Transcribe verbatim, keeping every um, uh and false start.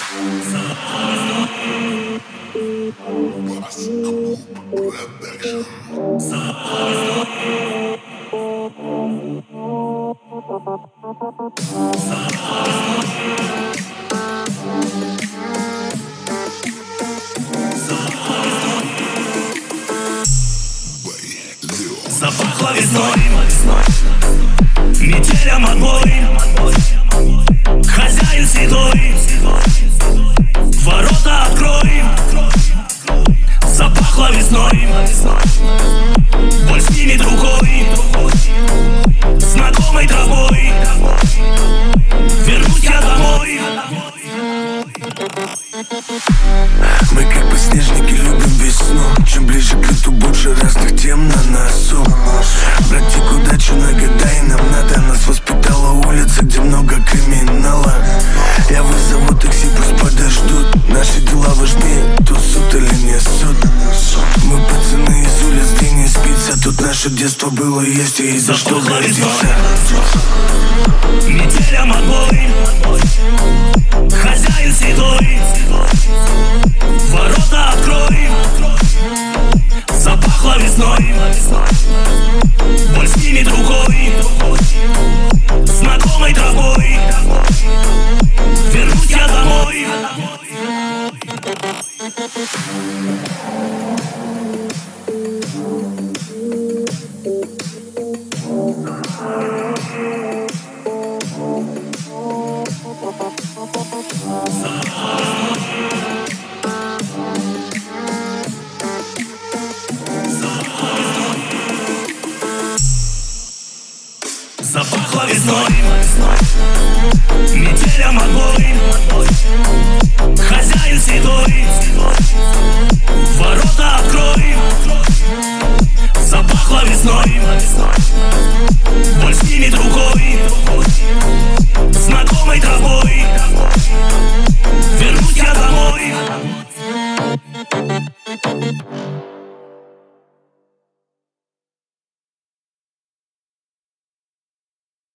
Запахло весной, метелям отбой. Хозяин седой, ворота открой. Запахло весной, боль снимет рукой, знакомой травой. Вернусь я домой. Мы как подснежники любим весну. Чем ближе к лету, больше разных тем на носу. Братик, удачу нагадай, нам надо. Нас воспитала улица, где много криминала. Я вызову такси, пусть подождут. Наши дела важнее, тут суд или не суд. Мы пацаны из улиц, где не спится. Тут наше детство было, есть и за что гордиться. Метелям отбой, хозяин седой, ворота открой. Запахло весной, боль снимет рукой, знакомой травой. Вернусь я домой. Запахло весной, метелям отбой.